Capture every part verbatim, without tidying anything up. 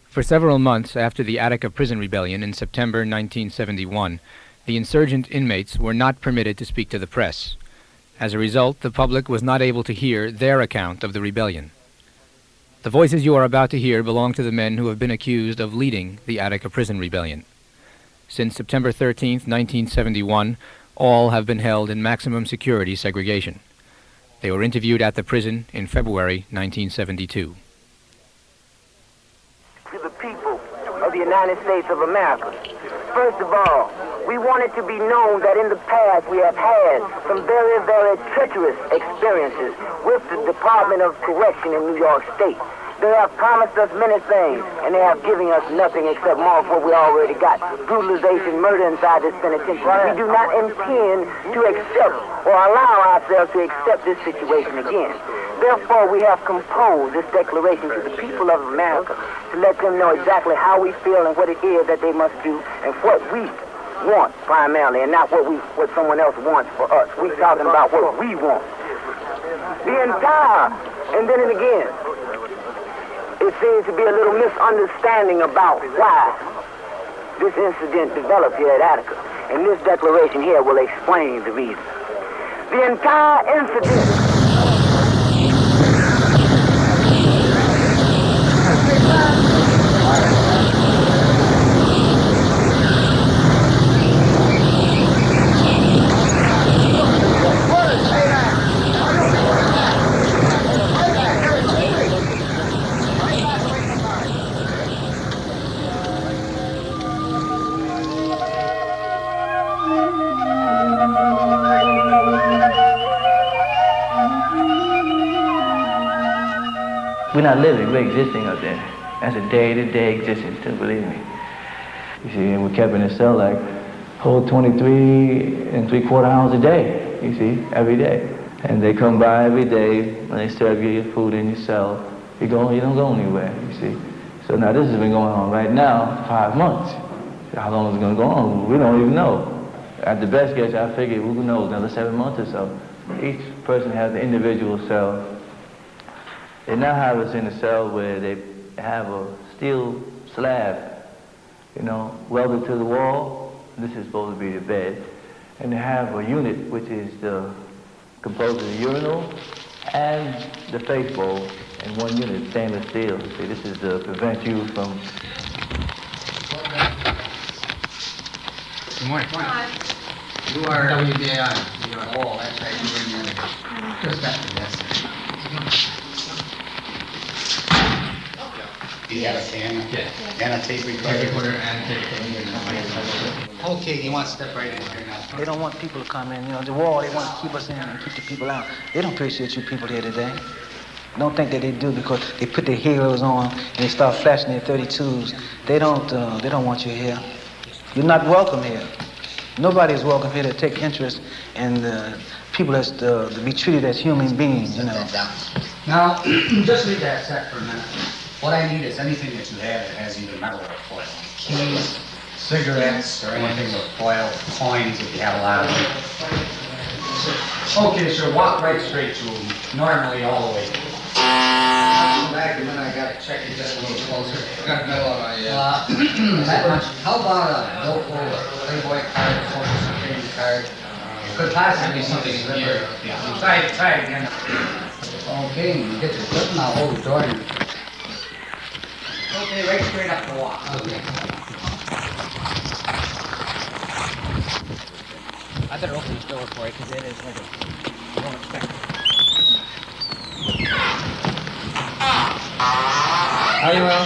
For several months after the Attica Prison Rebellion in September nineteen seventy-one, the insurgent inmates were not permitted to speak to the press. As a result, the public was not able to hear their account of the rebellion. The voices you are about to hear belong to the men who have been accused of leading the Attica Prison Rebellion. Since September thirteenth, nineteen seventy-one, all have been held in maximum security segregation. They were interviewed at the prison in February nineteen seventy-two. To the people of the United States of America, first of all, we want it to be known that in the past we have had some very, very treacherous experiences with the Department of Correction in New York State. They have promised us many things, and they have given us nothing except more of what we already got. Brutalization, murder inside this penitentiary. We do not intend to accept or allow ourselves to accept this situation again. Therefore, we have composed this declaration to the people of America to let them know exactly how we feel and what it is that they must do and what we want primarily, and not what we what someone else wants for us. We're talking about what we want. The entire, and then and again, it seems to be a little misunderstanding about why this incident developed here at Attica. And this declaration here will explain the reason. The entire incident... We're not living, we're existing up there. That's a day-to-day existence, too, believe me. You see, and we're kept in a cell like whole twenty-three and three-quarter hours a day, you see, every day. And they come by every day, and they serve you your food in your cell. You go, you don't go anywhere, you see. So now this has been going on right now, five months. How long is it gonna go on? We don't even know. At the best guess, I figure, who knows, another seven months or so. Each person has an individual cell. They now have us in a cell where they have a steel slab, you know, welded to the wall. This is supposed to be the bed. And they have a unit which is the, composed of the urinal and the face bowl in one unit, stainless steel. See, this is to prevent you from... Good morning. Good morning. You are W B A I. You are all. That's right. You're in the perspective. Yes. Do you have a camera? Yeah. And a tape recorder? Tape recorder and tape recorder. Okay, you want to step right in here now. They don't want people to come in. You know, the wall, they want to keep us in and keep the people out. They don't appreciate you people here today. Don't think that they do because they put their halos on and they start flashing their thirty-twos. They don't, uh, they don't want you here. You're not welcome here. Nobody is welcome here to take interest in uh, people that's uh, to be treated as human beings, you know. Now, just leave that set for a minute. What I need is anything that you have that has either metal or foil. Keys, cigarettes, or anything with foil, coins if you have a lot of them. Okay, sir, walk right straight to them, normally all the way. Come back and then I gotta check it just a little closer. Got metal on my, uh, that much. How about a billfold, a Playboy card, a Social Security card? Could possibly be something here. Yeah. Try it, try it again. Okay, you get your foot and I'll hold the door. Okay, right straight up the walk. Okay. I better open this door for you because it is like a... You don't expect it. How you well?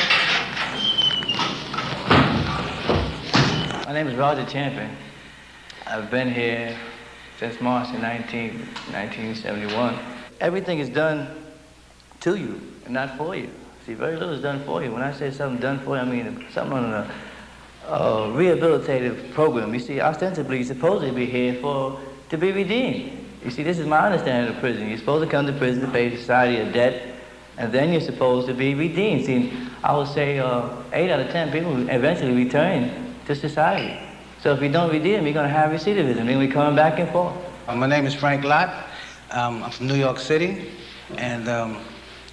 My name is Roger Champion. I've been here since March of nineteen seventy-one. Everything is done to you and not for you. See, very little is done for you. When I say something done for you, I mean something on a, a rehabilitative program. You see, ostensibly, you're supposed to be here for to be redeemed. You see, this is my understanding of prison. You're supposed to come to prison to pay society a debt, and then you're supposed to be redeemed. See, I would say uh, eight out of ten people eventually return to society. So if you don't redeem, you're going to have recidivism. I mean, we're coming back and forth. Uh, my name is Frank Lott. Um, I'm from New York City, and um,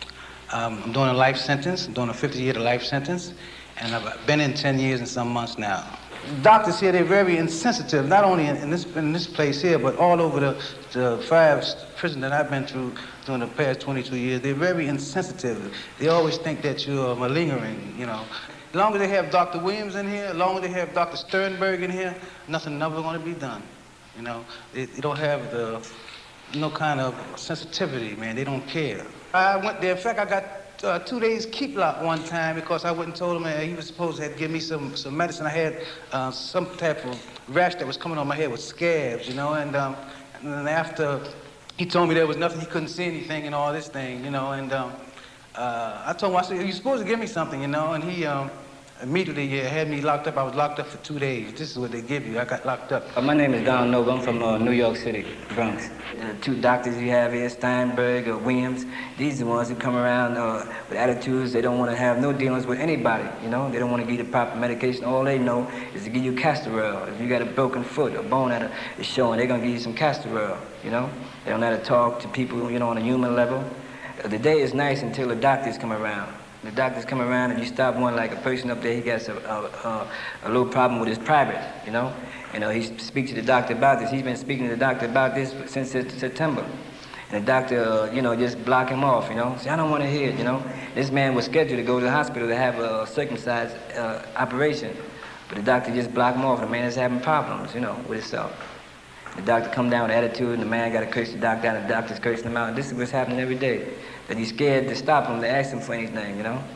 Um, I'm doing a life sentence. I'm doing a fifty-year life sentence, and I've been in ten years and some months now. Doctors here, they're very insensitive, not only in, in, this, in this place here, but all over the, the five prisons that I've been through during the past twenty-two years. They're very insensitive. They always think that you're malingering, you know. As long as they have Doctor Williams in here, as long as they have Doctor Sternberg in here, nothing never going to be done, you know. They, they don't have the, no kind of sensitivity, man. They don't care. I went there, in fact, I got Uh, two days keep lock one time because I went and told him uh, he was supposed to have give me some, some medicine. I had uh, some type of rash that was coming on my head with scabs, you know, and, um, and then after he told me there was nothing, he couldn't see anything and all this thing, you know, and um, uh, I told him, I said, you're supposed to give me something, you know, and he um, immediately yeah, had me locked up. I was locked up for two days. This is what they give you. I got locked up. Uh, my name is Don Noble. I'm from uh, New York City, Bronx. The two doctors you have here, Steinberg or Williams, these are the ones who come around uh, with attitudes. They don't want to have no dealings with anybody, you know. They don't want to give you the proper medication. All they know is to give you castor oil. If you got a broken foot, a bone that is showing, they're going to give you some castor oil, you know. They don't know how to talk to people, you know, on a human level. Uh, the day is nice until the doctors come around. The doctors come around and you stop one like a person up there, he got a, a, a, a little problem with his private, you know. You know, he speaks to the doctor about this. He's been speaking to the doctor about this since September. And the doctor, uh, you know, just block him off, you know. Say, I don't want to hear it, you know. This man was scheduled to go to the hospital to have a circumcised uh, operation. But the doctor just blocked him off. The man is having problems, you know, with himself. The doctor come down with attitude and the man got to curse the doctor out and the doctor's cursing him out. This is what's happening every day. That he's scared to stop him, to ask him for anything, you know.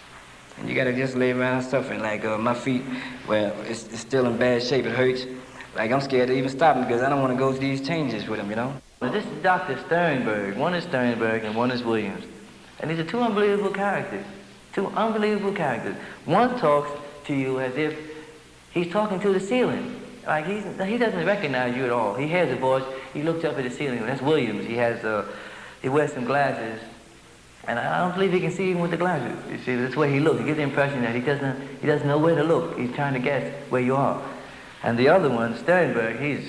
And you gotta just lay around suffering. Like uh, my feet, well, it's, it's still in bad shape, it hurts. Like I'm scared to even stop him because I don't want to go through these changes with him, you know. Well, this is Doctor Sternberg. One is Sternberg and one is Williams. And these are two unbelievable characters. Two unbelievable characters. One talks to you as if he's talking to the ceiling. Like he's, he doesn't recognize you at all. He hears a voice, he looks up at the ceiling. That's Williams. He has, uh, he wears some glasses. And I don't believe he can see even with the glasses. You see, that's the way he looks. He gives the impression that he doesn't, he doesn't know where to look. He's trying to guess where you are. And the other one, Sternberg, he's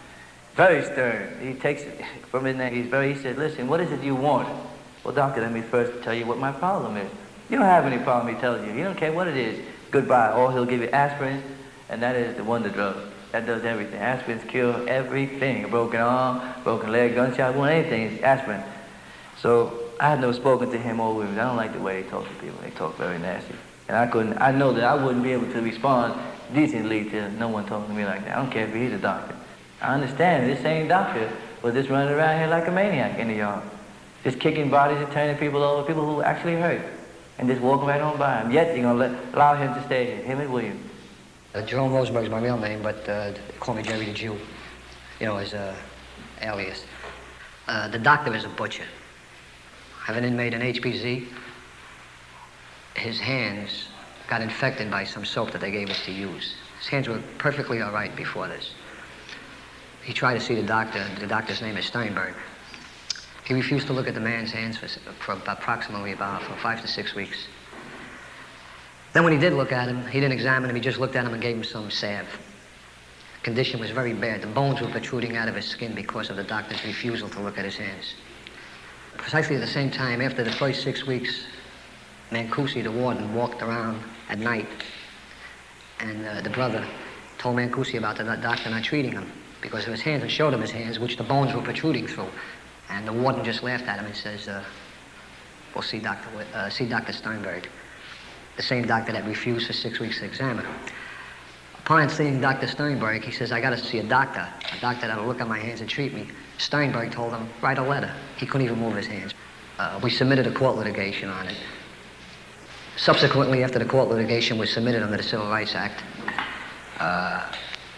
very stern. He takes it from his name. He's very, he said, listen, what is it you want? Well, doctor, let me first tell you what my problem is. You don't have any problem, he tells you. You don't care what it is. Goodbye. Or he'll give you aspirin, and that is the wonder drug. That does everything. Aspirins cure everything. A broken arm, broken leg, gunshot wound, anything. It's aspirin. So I had never spoken to him or Williams. I don't like the way they talk to people. They talk very nasty. And I couldn't, I know that I wouldn't be able to respond decently to no one talking to me like that. I don't care if he's a doctor. I understand this same doctor was just running around here like a maniac in the yard. Just kicking bodies and turning people over, people who actually hurt. And just walking right on by him. Yet you're going to let, allow him to stay here, him and Williams. Uh, Jerome Rosenberg is my real name, but uh, they call me Jerry the Jew, you know, as a alias. Uh, the doctor is a butcher. I have an inmate in H P Z. His hands got infected by some soap that they gave us to use. His hands were perfectly all right before this. He tried to see the doctor. The doctor's name is Steinberg. He refused to look at the man's hands for, for approximately about for five to six weeks. Then when he did look at him, he didn't examine him, he just looked at him and gave him some salve. The condition was very bad. The bones were protruding out of his skin because of the doctor's refusal to look at his hands. Precisely at the same time, after the first six weeks, Mancusi, the warden, walked around at night, and uh, the brother told Mancusi about the doctor not treating him because of his hands and showed him his hands, which the bones were protruding through. And the warden just laughed at him and says, uh, we'll see Doctor Uh, see Doctor Steinberg, the same doctor that refused for six weeks to examine him. Upon seeing Doctor Steinberg, he says, I got to see a doctor, a doctor that'll look at my hands and treat me. Steinberg told him, write a letter. He couldn't even move his hands. Uh, we submitted a court litigation on it. Subsequently, after the court litigation was submitted under the Civil Rights Act, uh,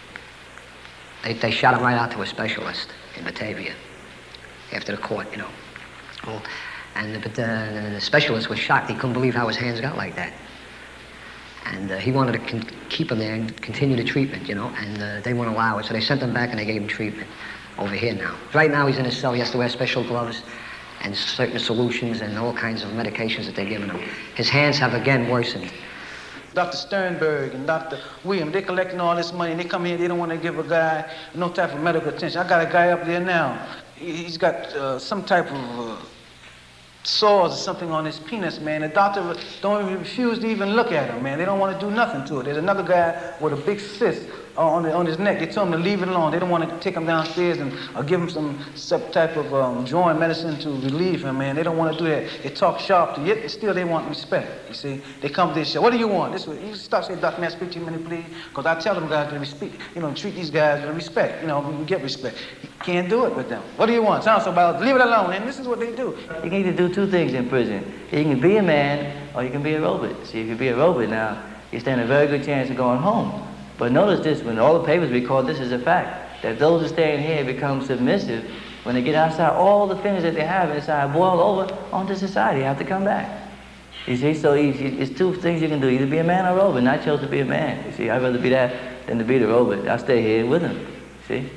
they, they shot him right out to a specialist in Batavia after the court, you know. Well, and the, the, the specialist was shocked. He couldn't believe how his hands got like that. And uh, he wanted to con keep him there and continue the treatment, you know, and uh, they wouldn't allow it. So they sent him back and they gave him treatment over here now. Right now he's in his cell. He has to wear special gloves and certain solutions and all kinds of medications that they're giving him. His hands have again worsened. Doctor Sternberg and Doctor Williams, they're collecting all this money and they come here, they don't want to give a guy no type of medical attention. I got a guy up there now. He's got uh, some type of uh, sores or something on his penis, man. The doctor don't even refuse to even look at him, man. They don't want to do nothing to it. There's another guy with a big cyst on, the, on his neck. They told him to leave it alone. They don't want to take him downstairs and or give him some, some type of um, joint medicine to relieve him, man. They don't want to do that. They talk sharp to you, yet still they want respect, you see. They come to this show. What do you want? This way, you stop saying, Doctor, may I speak to you a minute, please? Because I tell them guys to respect, you know, treat these guys with respect. You know, we get respect. You can't do it with them. What do you want? Sounds so about, leave it alone. And this is what they do. You can either do two things in prison. You can be a man or you can be a robot. See, if you be a robot now, you stand a very good chance of going home. But notice this, when all the papers record, this is a fact, that those who stay in here become submissive. When they get outside, all the feelings that they have inside boil over onto society, have to come back. You see, so it's two things you can do, either be a man or a robot, and I chose to be a man. You see, I'd rather be that than to be the robot. I stay here with them, see?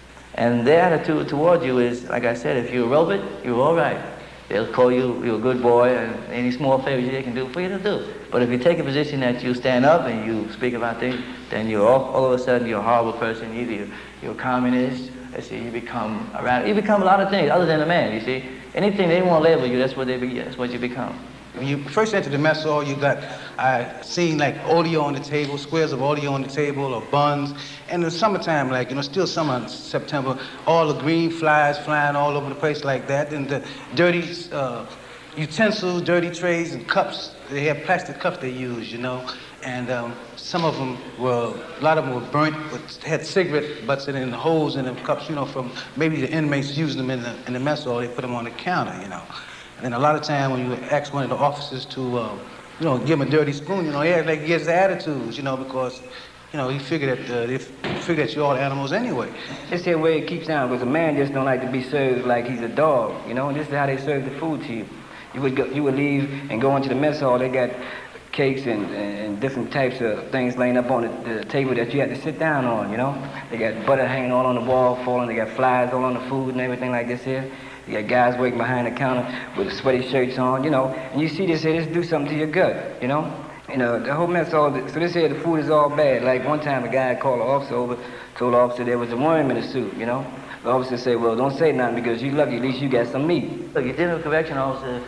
And their attitude towards you is, like I said, if you're a robot, you're all right. They'll call you, you're a good boy, and any small favors they can do for you to do. But if you take a position that you stand up and you speak about things, then you're all, all of a sudden you're a horrible person. Either you're, you're a communist, let's see, you become around, you become a lot of things other than a man, you see. Anything they want to label you, that's what they be, that's what you become. When you first enter the mess hall, you got, I seen like audio on the table, squares of audio on the table, or buns. And in the summertime, like, you know, still summer, September, all the green flies flying all over the place like that. And the dirty uh, utensils, dirty trays and cups, they have plastic cups they use, you know. And um, some of them were, a lot of them were burnt, but had cigarette butts in the holes in the cups, you know, from maybe the inmates using them in the, in the mess hall, they put them on the counter, you know. And a lot of time when you ask one of the officers to, uh, you know, give him a dirty spoon, you know, he had like he has attitudes, you know, because, you know, he figured that uh, they figured that you're all animals anyway. This is the way it keeps down, because a man just don't like to be served like he's a dog, you know. This is how they serve the food to you. You would go, you would leave and go into the mess hall. They got cakes and, and different types of things laying up on the, the table that you had to sit down on, you know. They got butter hanging all on the wall, falling. They got flies all on the food and everything like this here. You got guys working behind the counter with sweaty shirts on, you know, and you see this here, this do something to your gut, you know? You know, the whole mess, all the, so this here, the food is all bad. Like one time a guy called the officer over, told the officer there was a worm in the soup, you know? The officer said, well, don't say nothing because you lucky, at least you got some meat. Look, your general correction officer,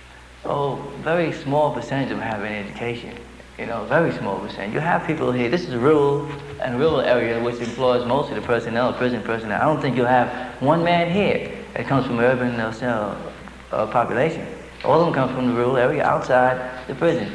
oh, very small percentage of them have any education. You know, very small percent. You have people here, this is rural, and rural area which employs most of the personnel, prison personnel. I don't think you'll have one man here that comes from urban uh, uh, population. All of them come from the rural area outside the prison.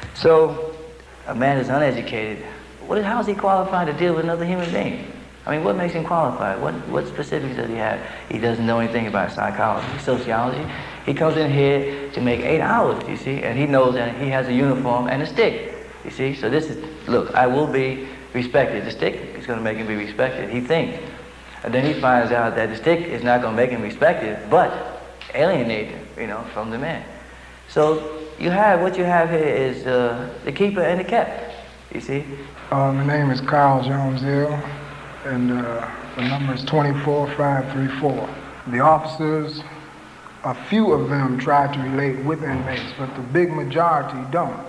So a man is uneducated. What is, how is he qualified to deal with another human being? I mean, what makes him qualified? What, what specifics does he have? He doesn't know anything about psychology, sociology. He comes in here to make eight hours, you see, and he knows that he has a uniform and a stick, you see. So this is, look, I will be respected. The stick is going to make him be respected, he thinks. And then he finds out that the stick is not going to make him respected, but alienate him, you know, from the man. So you have, what you have here is uh, the keeper and the kept, you see. Uh, my name is Carl Jones Hill, and uh, the number is twenty-four five three four. The officers, a few of them try to relate with inmates, but the big majority don't.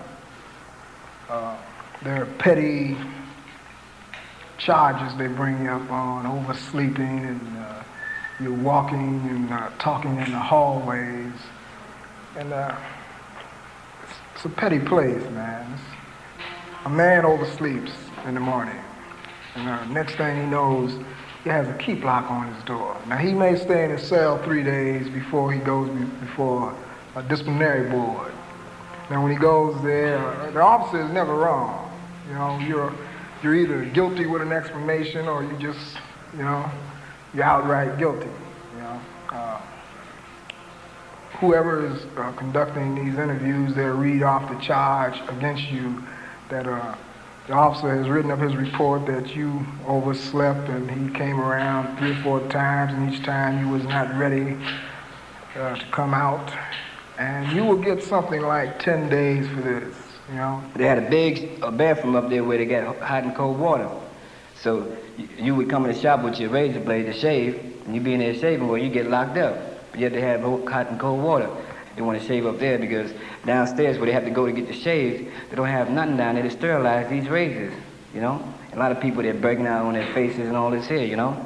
Uh, they're petty charges they bring you up on, oversleeping, and uh, you're walking and uh, talking in the hallways. And uh, it's, it's a petty place, man. It's, a man oversleeps in the morning, and uh, next thing he knows, he has a key lock on his door. Now, he may stay in his cell three days before he goes be- before a disciplinary board. Now, when he goes there, the officer is never wrong. You know, you're you're either guilty with an explanation, or you just, you know, you're outright guilty. You know, uh, whoever is uh, conducting these interviews, they'll read off the charge against you that uh, the officer has written up his report that you overslept and he came around three or four times, and each time you was not ready uh, to come out. And you will get something like ten days for this, you know. They had a big a bathroom up there where they got hot and cold water. So you, you would come in the shop with your razor blade to shave, and you be in there shaving, well, you get locked up. But you have to have hot and cold water. They want to shave up there because downstairs where they have to go to get the shave, they don't have nothing down there to sterilize these razors, you know. A lot of people, they're breaking out on their faces and all this here, you know.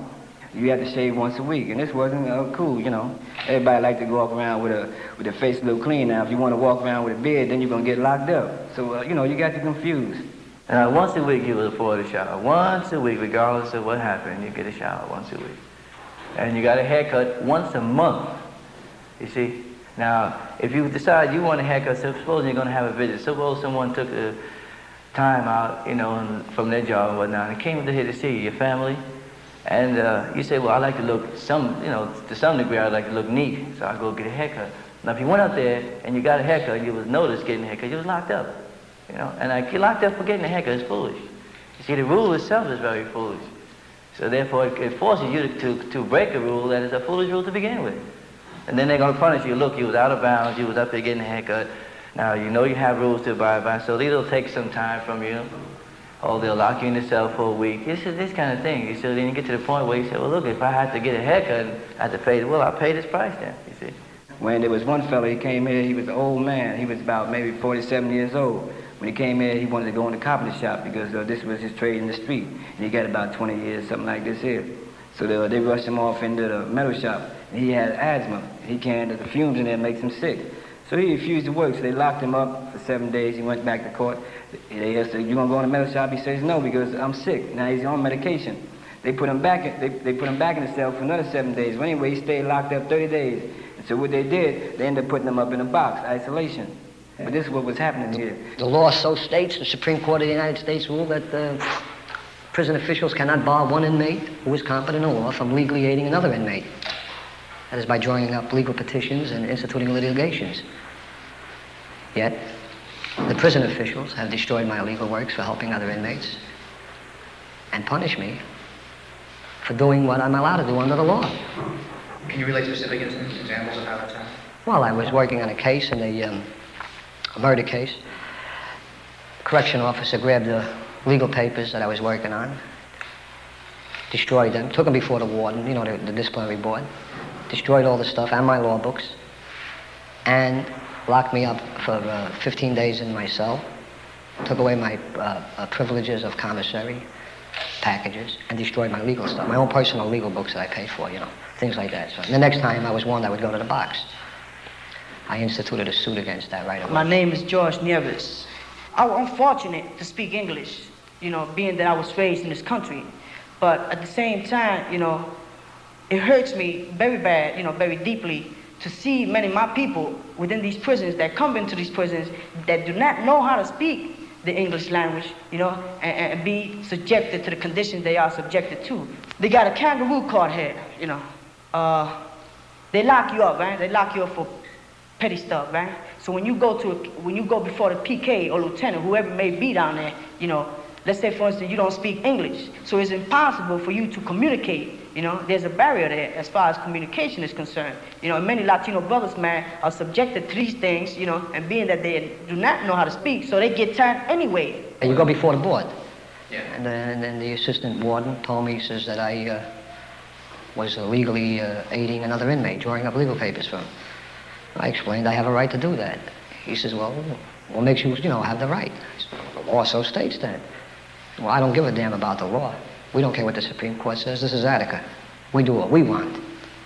You had to shave once a week, and this wasn't uh, cool, you know. Everybody liked to walk around with a with their face a little clean. Now, if you want to walk around with a beard, then you're gonna get locked up. So, uh, you know, you got you confused. And uh, once a week you was afforded a shower. Once a week, regardless of what happened, you get a shower once a week. And you got a haircut once a month. You see. Now, if you decide you want a haircut, so suppose you're gonna have a visit. Suppose someone took a time out, you know, from their job and whatnot, and came here to see you, your family. And uh, you say, well, I like to look some, you know, to some degree, I like to look neat, so I go get a haircut. Now, if you went out there and you got a haircut, you was noticed getting a haircut, you was locked up, you know. And like, you're locked up for getting a haircut is foolish. You see, the rule itself is very foolish. So therefore, it, it forces you to, to, to break a rule that is a foolish rule to begin with. And then they're going to punish you. Look, you was out of bounds, you was up there getting a haircut. Now, you know you have rules to abide by, so these will take some time from you. Or they'll lock you in the cell for a week. This is this kind of thing. So then you get to the point where you say, well, look, if I had to get a haircut, I had to pay, well, I'll pay this price then, you see. When there was one fellow, he came here, he was an old man. He was about maybe forty-seven years old. When he came here, he wanted to go in the carpenter shop because uh, this was his trade in the street. And he got about twenty years, something like this here. So they, they rushed him off into the metal shop. And he had asthma. He can't, the fumes in there makes him sick. So he refused to work, so they locked him up for seven days. He went back to court. They asked him, you gonna go in the metal shop? He says, no, because I'm sick. Now he's on medication. They put him back in, they, they put him back in the cell for another seven days. Well, anyway, he stayed locked up thirty days. And so what they did, they ended up putting him up in a box, isolation. But this is what was happening here. The law so states, the Supreme Court of the United States ruled that uh, prison officials cannot bar one inmate who is competent in law from legally aiding another inmate. That is by drawing up legal petitions and instituting litigations. Yet, the prison officials have destroyed my legal works for helping other inmates and punish me for doing what I'm allowed to do under the law. Can you relate specific examples of how that's happened? Well, I was working on a case, in a, um, a murder case. Correction officer grabbed the legal papers that I was working on, destroyed them, took them before the warden, you know, the, the disciplinary board, destroyed all the stuff and my law books, and locked me up for uh, fifteen days in my cell, took away my uh, uh, privileges of commissary, packages, and destroyed my legal stuff, my own personal legal books that I paid for, you know, things like that. So the next time I was warned I would go to the box. I instituted a suit against that right away. My name is George Nieves. I'm fortunate to speak English, you know, being that I was raised in this country. But at the same time, you know, it hurts me very bad, you know, very deeply, to see many of my people within these prisons that come into these prisons that do not know how to speak the English language, you know, and, and be subjected to the conditions they are subjected to. They got a kangaroo court here, you know. Uh, they lock you up, right? They lock you up for petty stuff, right? So when you go to, a, when you go before the P K or lieutenant, whoever may be down there, you know, let's say, for instance, you don't speak English. So it's impossible for you to communicate. You know, there's a barrier there as far as communication is concerned. You know, many Latino brothers, man, are subjected to these things, you know, and being that they do not know how to speak, so they get tired anyway. And you go before the board. Yeah. And then, and then the assistant warden told me, he says that I uh, was illegally uh, aiding another inmate, drawing up legal papers for him. I explained I have a right to do that. He says, well, what makes you, you know, have the right? I said, well, the law so states that. Well, I don't give a damn about the law. We don't care what the Supreme Court says. This is Attica. We do what we want.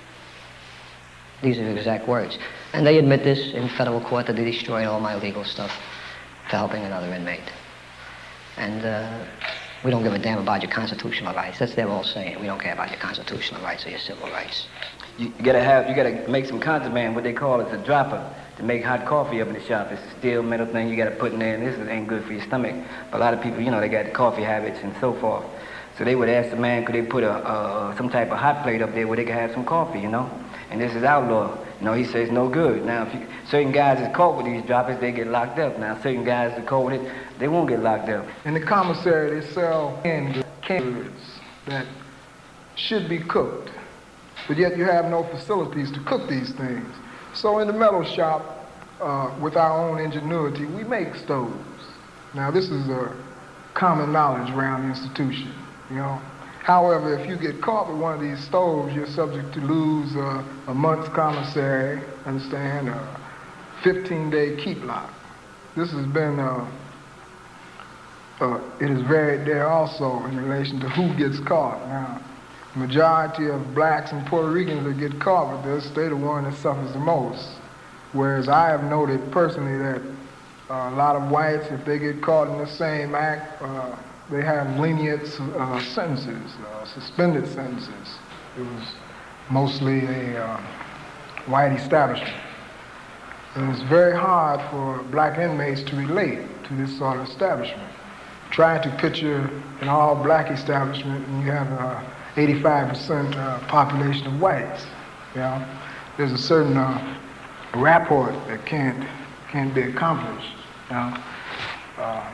These are the exact words. And they admit this in federal court that they destroyed all my legal stuff for helping another inmate. And uh, we don't give a damn about your constitutional rights. That's what they're all saying. We don't care about your constitutional rights or your civil rights. You, you gotta have, you gotta make some contraband, what they call it, a dropper, to make hot coffee up in the shop. It's a steel metal thing you gotta put in there, and this ain't good for your stomach. But a lot of people, you know, they got coffee habits and so forth. So they would ask the man, could they put a, uh, some type of hot plate up there where they could have some coffee, you know? And this is outlaw. You know, he says no good. Now, if you, certain guys is caught with these droppers, they get locked up. Now, certain guys that caught with it, they won't get locked up. In the commissary, they sell canned goods that should be cooked, but yet you have no facilities to cook these things. So in the metal shop, uh, with our own ingenuity, we make stoves. Now, this is a common knowledge around the institution. You know, however, if you get caught with one of these stoves, you're subject to lose uh, a month's commissary, understand, a fifteen-day keep lock. This has been, uh, uh, it is varied there also in relation to who gets caught. Now, majority of blacks and Puerto Ricans that get caught with this, they're the one that suffers the most. Whereas I have noted personally that uh, a lot of whites, if they get caught in the same act, uh, they have lenient uh, sentences, uh, suspended sentences. It was mostly a uh, white establishment. And it's very hard for black inmates to relate to this sort of establishment. Try to picture an all-black establishment and you have a eighty-five percent uh, population of whites. You know, there's a certain uh, rapport that can't can't be accomplished. You know, uh,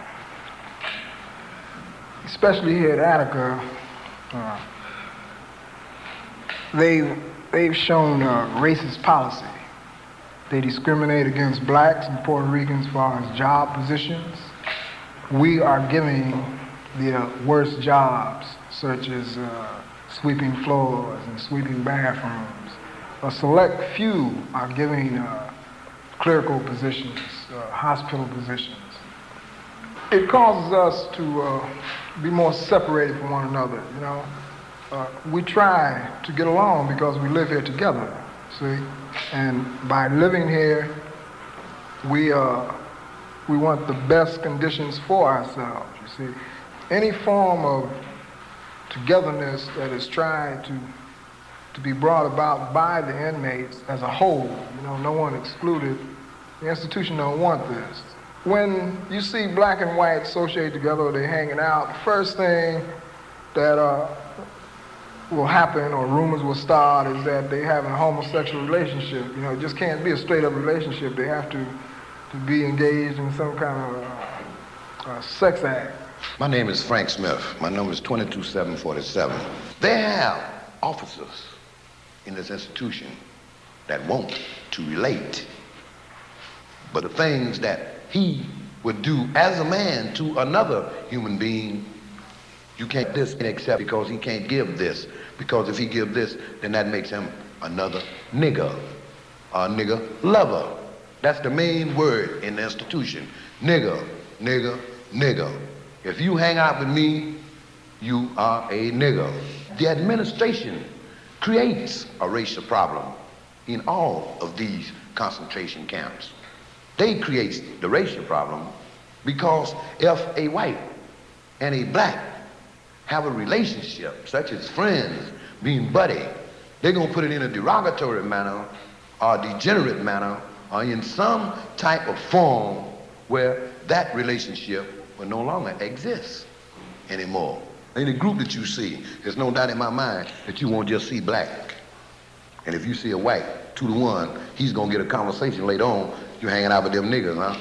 especially here at Attica, uh, they they've shown uh, racist policy. They discriminate against blacks and Puerto Ricans as far as job positions. We are giving the uh, worst jobs, such as uh, sweeping floors and sweeping bathrooms. A select few are giving uh, clerical positions, uh, hospital positions. It causes us to uh, be more separated from one another, you know. Uh, we try to get along because we live here together, see? And by living here, we, uh, we want the best conditions for ourselves, you see. Any form of togetherness that is tried to, to be brought about by the inmates as a whole, you know, no one excluded, the institution don't want this. When you see black and white associate together or they're hanging out, the first thing that uh, will happen or rumors will start is that they have a homosexual relationship. You know, it just can't be a straight up relationship. They have to, to be engaged in some kind of uh, uh, sex act. My name is Frank Smith. My number is twenty-two seven forty-seven. They have officers in this institution that want to relate. But the things that he would do as a man to another human being, you can't this accept because he can't give this. Because if he give this, then that makes him another nigger, a nigger lover. That's the main word in the institution. Nigger, nigger, nigger. If you hang out with me, you are a nigger. The administration creates a racial problem in all of these concentration camps. They create the racial problem because if a white and a black have a relationship, such as friends, being buddy, they're gonna put it in a derogatory manner or a degenerate manner or in some type of form where that relationship will no longer exist anymore. Any group that you see, there's no doubt in my mind that you won't just see black. And if you see a white, two to one, he's gonna get a conversation later on, you hanging out with them niggas, huh?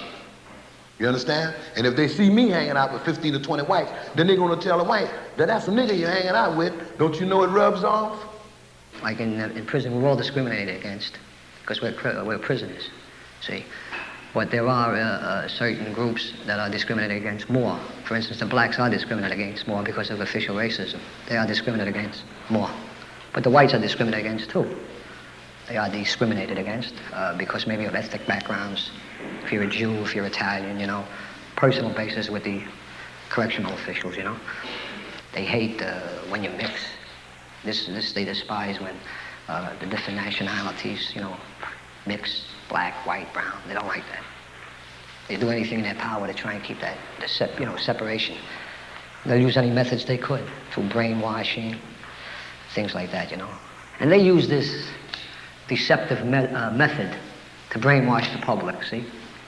You understand? And if they see me hanging out with fifteen to twenty whites, then they're gonna tell a white that that's a nigga you're hanging out with. Don't you know it rubs off? Like in, uh, in prison, we're all discriminated against because we're, we're prisoners, see? But there are uh, uh, certain groups that are discriminated against more. For instance, the blacks are discriminated against more because of official racism. They are discriminated against more. But the whites are discriminated against too. They are discriminated against uh, because maybe of ethnic backgrounds. If you're a Jew, if you're Italian, you know, personal basis with the correctional officials, you know. They hate uh, when you mix. This, this they despise when uh, the different nationalities, you know, mix, black, white, brown. They don't like that. They do anything in their power to try and keep that, the sep, you know, separation. They'll use any methods they could through brainwashing, things like that, you know. And they use this deceptive me uh, method to brainwash the public, see?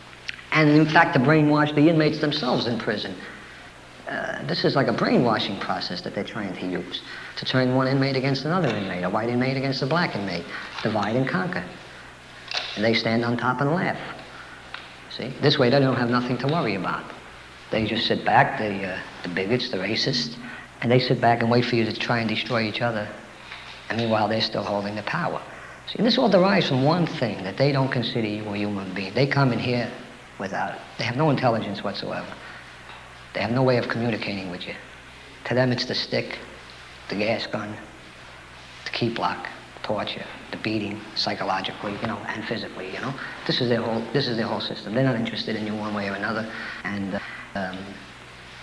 And in fact, to brainwash the inmates themselves in prison. Uh, this is like a brainwashing process that they're trying to use to turn one inmate against another inmate, a white inmate against a black inmate, divide and conquer. And they stand on top and laugh, see? This way, they don't have nothing to worry about. They just sit back, the, uh, the bigots, the racists, and they sit back and wait for you to try and destroy each other. And meanwhile, they're still holding the power. See, and this all derives from one thing, that they don't consider you a human being. They come in here without it. They have no intelligence whatsoever. They have no way of communicating with you. To them, it's the stick, the gas gun, the key block, torture, the beating, psychologically, you know, and physically, you know. This is their whole, this is their whole system. They're not interested in you one way or another. And uh, um,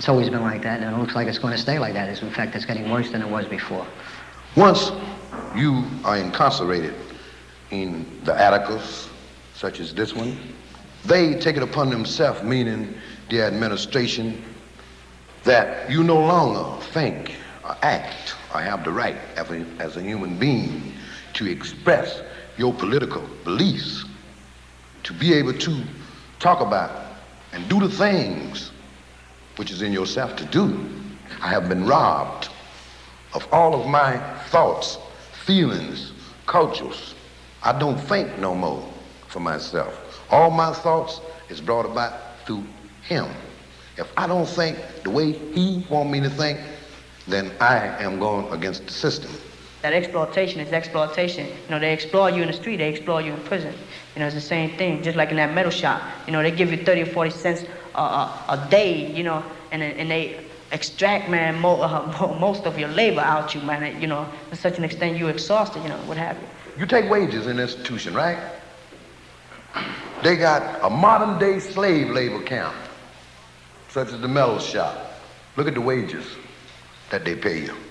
It's always been like that, and it looks like it's going to stay like that. It's, in fact, it's getting worse than it was before. Once you are incarcerated in the atticas, such as this one, they take it upon themselves, meaning the administration, that you no longer think or act or have the right as a, as a human being to express your political beliefs, to be able to talk about and do the things which is in yourself to do. I have been robbed of all of my thoughts, feelings, cultures. I don't think no more for myself. All my thoughts is brought about through him. If I don't think the way he want me to think, then I am going against the system. That exploitation is exploitation. You know, they exploit you in the street, they exploit you in prison. You know, it's the same thing, just like in that metal shop. You know, they give you thirty or forty cents a, a, a day, you know, and, and they extract, man, mo uh, most of your labor out you, man. You know, to such an extent you're exhausted, you know, what have you. You take wages in an institution, right? They got a modern day slave labor camp, such as the metal shop. Look at the wages that they pay you.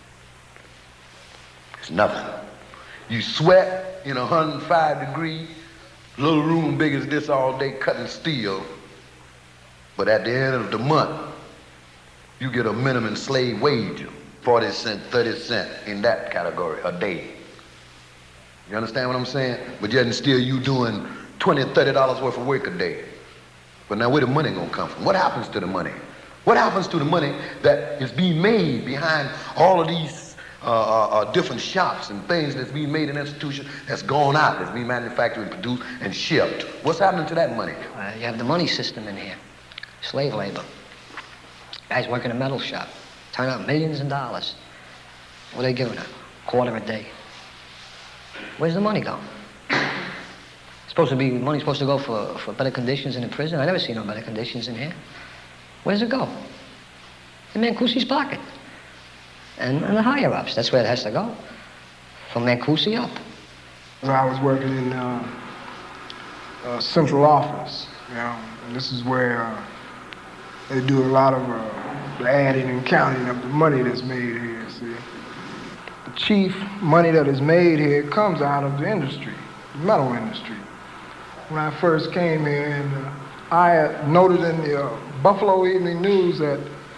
It's nothing. You sweat in a one hundred five degree, little room big as this all day cutting steel, but at the end of the month, you get a minimum slave wage, forty cent, thirty cent in that category a day. You understand what I'm saying? But yet and still you doing twenty, thirty dollars worth of work a day. But now where the money gonna come from? What happens to the money? What happens to the money that is being made behind all of these uh, uh, uh, different shops and things that's being made in institutions that's gone out, that's being manufactured and produced and shipped? What's happening to that money? Uh, you have the money system in here. Slave labor. Guys work in a metal shop. Turn out millions of dollars. What are they giving them? Quarter a day. Where's the money go? Supposed to be, money's supposed to go for, for better conditions in the prison. I never see no better conditions in here. Where's it go? In Mancusi's pocket. And, and the higher-ups, that's where it has to go. From Mancusi up. I was working in uh, uh, central office, you know, and this is where uh, they do a lot of uh, the adding and counting of the money that's made here, see. The chief money that is made here comes out of the industry, the metal industry. When I first came here, and uh, I noted in the uh, Buffalo Evening News that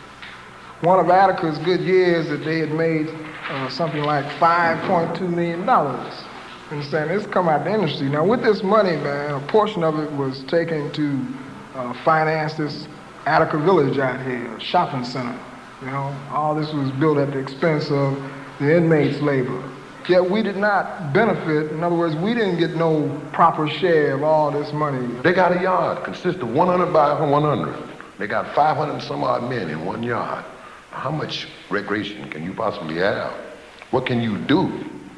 one of Attica's good years that they had made uh, something like five point two million dollars. Understand? It's come out of the industry. Now with this money, man, a portion of it was taken to uh, finance this Attica Village out here, a shopping center. You know, all this was built at the expense of the inmates' labor. Yet we did not benefit. In other words, we didn't get no proper share of all this money. They got a yard, consists of one hundred by one hundred. They got five hundred and some odd men in one yard. How much recreation can you possibly have? What can you do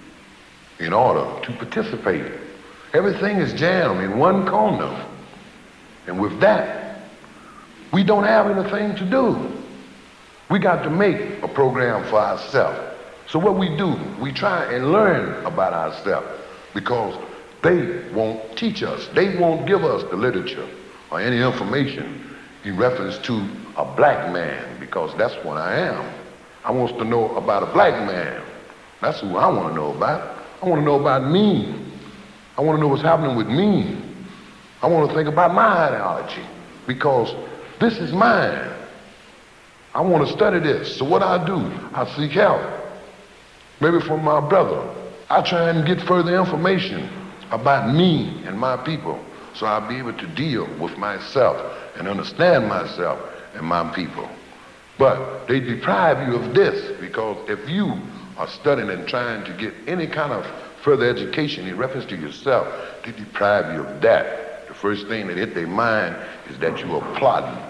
in order to participate? Everything is jammed in one corner. And with that, we don't have anything to do. We got to make a program for ourselves. So what we do, we try and learn about ourselves because they won't teach us. They won't give us the literature or any information in reference to a black man, because that's what I am. I want to know about a black man. That's who I want to know about. I want to know about me. I want to know what's happening with me. I want to think about my ideology because this is mine. I want to study this. So what I do, I seek help. Maybe from my brother. I try and get further information about me and my people so I'll be able to deal with myself and understand myself and my people. But they deprive you of this because if you are studying and trying to get any kind of further education in reference to yourself, they deprive you of that. The first thing that hit their mind is that you are plotting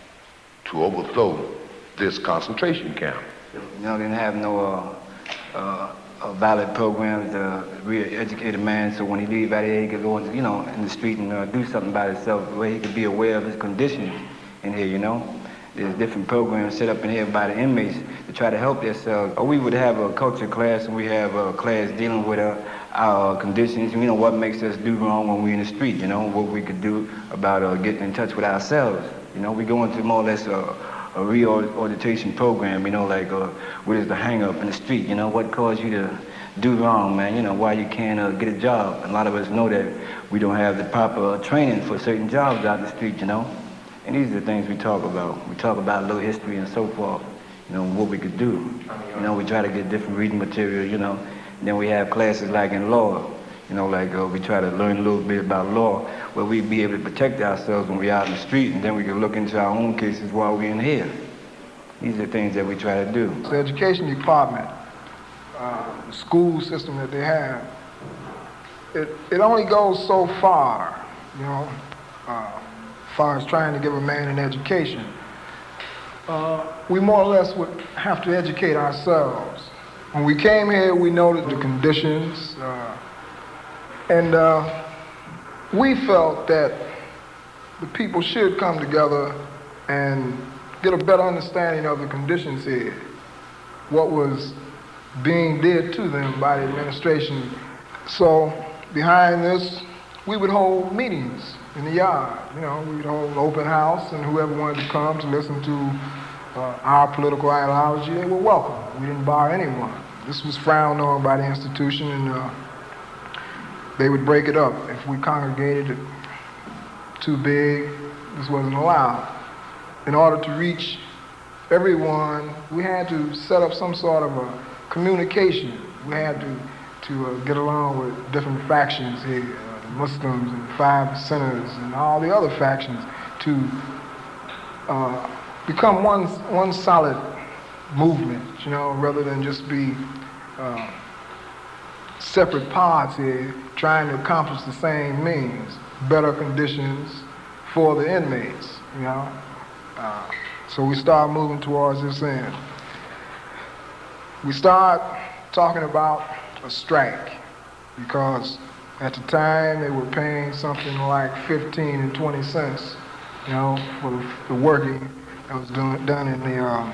to overthrow this concentration camp. You know, they didn't have no uh, uh, uh, valid programs to re-educate a man so when he leaves out here, he could go, you know, in the street and uh, do something by himself where he could be aware of his conditions in here, you know. There's different programs set up in here by the inmates to try to help themselves. Or we would have a culture class and we have a class dealing with uh, our conditions, you know, what makes us do wrong when we're in the street, you know, what we could do about uh, getting in touch with ourselves. You know, we go into more or less uh, a reorientation program, you know, like uh, what is the hang up in the street, you know, what caused you to do wrong, man, you know, why you can't uh, get a job. And a lot of us know that we don't have the proper uh, training for certain jobs out in the street, you know. And these are the things we talk about. We talk about a little history and so forth, you know, what we could do. You know, we try to get different reading material, you know. And then we have classes like in law, you know, like uh, we try to learn a little bit about law, where we be able to protect ourselves when we're out in the street, and then we can look into our own cases while we're in here. These are things that we try to do. The education department, uh, the school system that they have, it, it only goes so far, you know, uh, as far as trying to give a man an education. Uh, we more or less would have to educate ourselves. When we came here, we noticed the conditions, uh, and uh, we felt that the people should come together and get a better understanding of the conditions here, what was being did to them by the administration. So behind this, we would hold meetings in the yard. You know, we would hold open house, and whoever wanted to come to listen to uh, our political ideology, they were welcome. We didn't bar anyone. This was frowned on by the institution, and uh, they would break it up. If we congregated too big, this wasn't allowed. In order to reach everyone, we had to set up some sort of a communication. We had to, to uh, get along with different factions here, uh, the Muslims and the Five Percenters and all the other factions, to uh, become one, one solid movement, you know, rather than just be uh, separate parts here trying to accomplish the same means, better conditions for the inmates, you know. Uh, so we start moving towards this end. We start talking about a strike, because at the time they were paying something like fifteen and twenty cents, you know, for the, the working that was done, done in the um,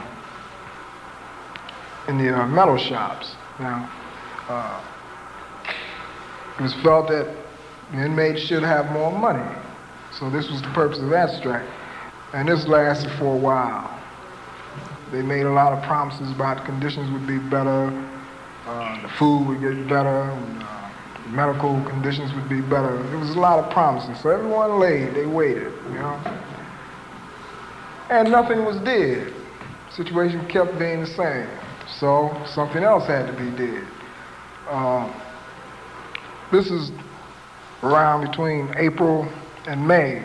in the uh, metal shops. Now, uh, it was felt that the inmates should have more money, so this was the purpose of that strike. And this lasted for a while. They made a lot of promises about the conditions would be better, uh, the food would get better, and, uh, the medical conditions would be better. There was a lot of promises, so everyone laid, they waited, you know. And nothing was did. The situation kept being the same, so something else had to be did. Uh, this is around between April and May.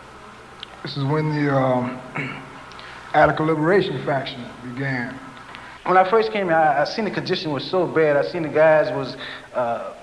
This is when the um, Attica Liberation faction began. When I first came here, I, I seen the condition was so bad. I seen the guys was, uh,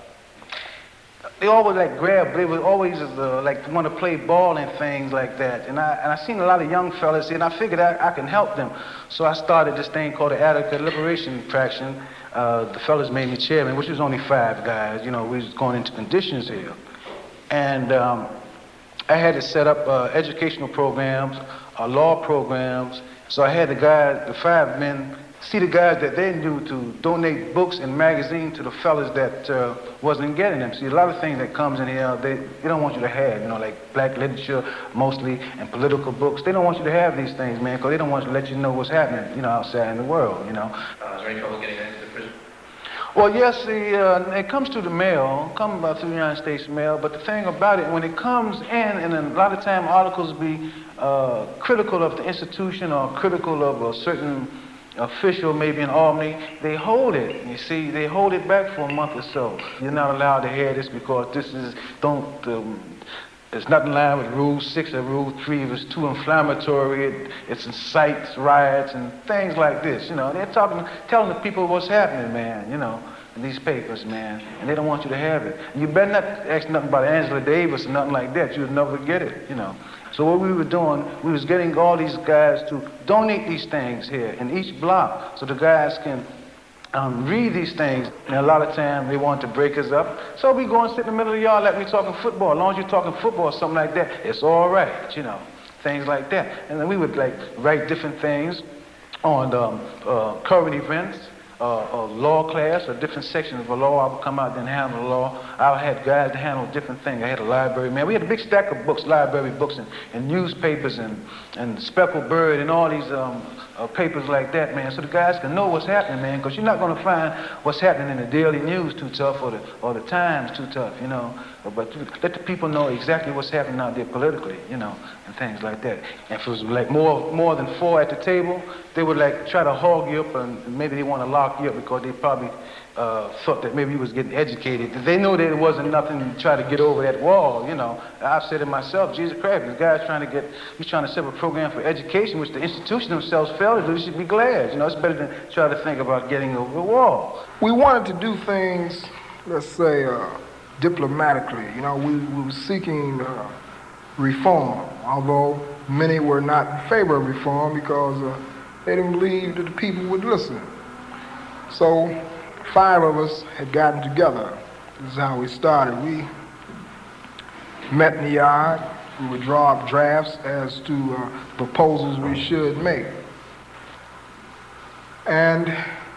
they always like grab, they would always uh, like want to play ball and things like that. And I, and I seen a lot of young fellas here, and I figured I, I can help them. So I started this thing called the Attica Liberation faction. Uh, the fellas made me chairman, which was only five guys. You know, we was going into conditions here. And um, I had to set up uh, educational programs, uh, law programs. So I had the guys, the five men, see the guys that they knew to donate books and magazines to the fellas that uh, wasn't getting them. See, a lot of things that comes in here, they, they don't want you to have, you know, like black literature mostly and political books. They don't want you to have these things, man, because they don't want to let you know what's happening, you know, outside in the world, you know. Uh, is there any trouble getting into the prison? Well, yes, the, uh, it comes through the mail, comes uh, through the United States mail, but the thing about it, when it comes in, and a lot of time articles be uh, critical of the institution or critical of a certain official, maybe in Albany, they hold it, you see, they hold it back for a month or so. You're not allowed to hear this because this is, don't, um, there's nothing in line with Rule six or Rule three. If it's too inflammatory, it, it incites riots and things like this, you know. They're talking, telling the people what's happening, man, you know, in these papers, man, and they don't want you to have it. You better not ask nothing about Angela Davis or nothing like that. You'll never get it, you know. So what we were doing, we was getting all these guys to donate these things here in each block so the guys can um, read these things. And a lot of time they want to break us up. So we go and sit in the middle of the yard like we talking football. As long as you're talking football or something like that, it's all right, you know, things like that. And then we would like write different things on um, uh, current events, uh, a law class, a different section of a law. I would come out there and handle the law. I had guys to handle different things. I had a library, man. We had a big stack of books, library books, and, and newspapers, and, and Speckled Bird, and all these um, uh, papers like that, man. So the guys can know what's happening, man, because you're not going to find what's happening in the Daily News too tough, or the, or the Times too tough, you know. But let the people know exactly what's happening out there politically, you know, and things like that. And if it was like more more than four at the table, they would like try to hog you up, and maybe they want to lock you up because they probably uh, thought that maybe you was getting educated. They know that it wasn't nothing to try to get over that wall, you know. I've said it myself, Jesus Christ, this guy's trying to get, he's trying to set up a program for education, which the institution themselves failed to do. You should be glad, you know. It's better than try to think about getting over the wall. We wanted to do things, let's say, uh, diplomatically. You know, we, we were seeking uh, reform, although many were not in favor of reform because uh, they didn't believe that the people would listen. So five of us had gotten together. This is how we started. We met in the yard. We would draw up drafts as to uh, proposals we should make. And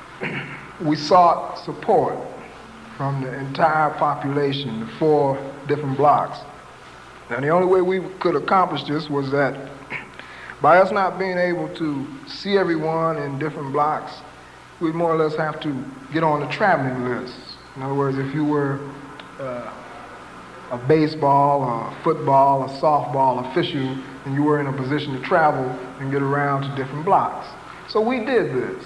we sought support from the entire population, the four different blocks. Now, the only way we could accomplish this was that by us not being able to see everyone in different blocks, we more or less have to get on the traveling list. In other words, if you were uh, a baseball, a football, a softball official, and you were in a position to travel and get around to different blocks. So we did this.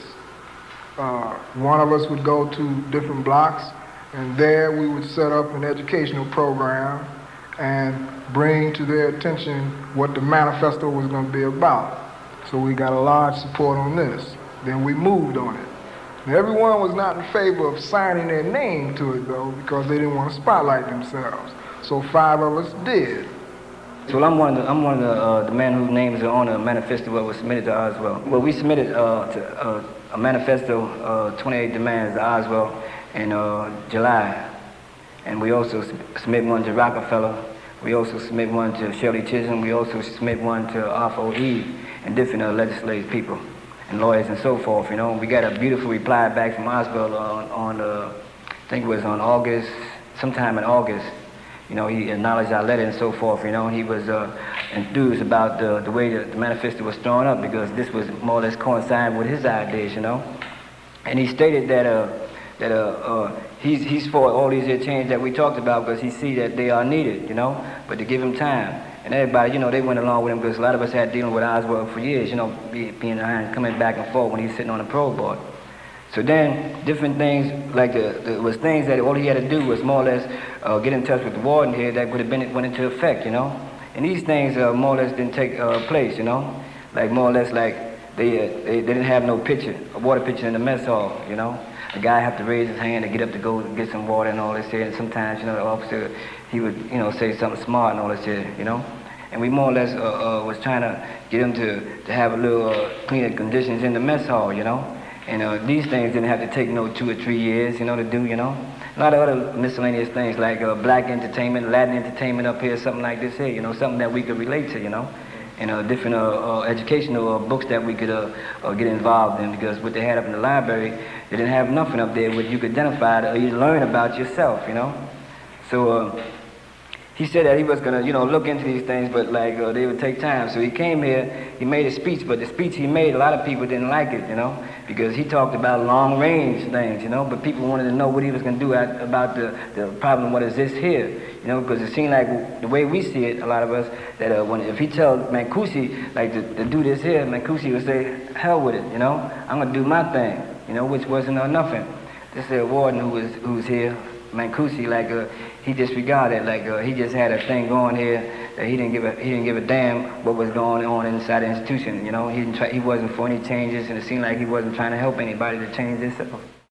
Uh, one of us would go to different blocks, and there we would set up an educational program and bring to their attention what the manifesto was going to be about. So we got a large support on this. Then we moved on it. Now, everyone was not in favor of signing their name to it, though, because they didn't want to spotlight themselves. So five of us did. So I'm one of the, I'm one of the, uh, the men whose names are on the manifesto that was submitted to Oswald. Well, we submitted uh, to, uh, a manifesto, uh, twenty-eight demands to Oswald in uh, July. And we also submit one to Rockefeller. We also submit one to Shirley Chisholm. We also submit one to Arthur O'Heed and different uh, legislative people and lawyers and so forth, you know. We got a beautiful reply back from Oswald on, on uh, I think it was on August, sometime in August. You know, he acknowledged our letter and so forth, you know. He was uh, enthused about the, the way that the manifesto was thrown up because this was more or less coinciding with his ideas, you know. And he stated that uh, that uh, uh, he's, he's for all these changes that we talked about because he see that they are needed, you know, but to give him time. And everybody, you know, they went along with him because a lot of us had dealing with Oswald for years, you know, be, being behind, coming back and forth when he was sitting on the probe board. So then, different things, like the, the was things that all he had to do was more or less uh, get in touch with the warden here that would have been went into effect, you know. And these things uh, more or less didn't take uh, place, you know. Like more or less like they, uh, they they didn't have no pitcher, a water pitcher in the mess hall, you know. A guy have to raise his hand to get up to go get some water and all this here. And sometimes, you know, the officer, he would, you know, say something smart and all this here, you know. And we more or less uh, uh, was trying to get him to, to have a little uh, cleaner conditions in the mess hall, you know. And uh, these things didn't have to take no two or three years, you know, to do, you know. A lot of other miscellaneous things like uh, black entertainment, Latin entertainment up here, something like this here, you know, something that we could relate to, you know. And uh, different uh, uh, educational uh, books that we could uh, uh, get involved in because what they had up in the library, they didn't have nothing up there where you could identify or you learn about yourself, you know. So uh, he said that he was gonna, you know, look into these things, but like uh, they would take time. So he came here, he made a speech, but the speech he made, a lot of people didn't like it, you know, because he talked about long-range things, you know, but people wanted to know what he was gonna do at, about the, the problem what exists here, you know, because it seemed like the way we see it, a lot of us, that uh, when if he tells Mancusi like to, to do this here, Mancusi would say, hell with it, you know, I'm gonna do my thing, you know, which wasn't uh, nothing. This is a warden who was who's here, Mancusi, like uh, he disregarded, like uh, he just had a thing going here that he didn't give a he didn't give a damn what was going on inside the institution. You know, he didn't try, he wasn't for any changes, and it seemed like he wasn't trying to help anybody to change themselves.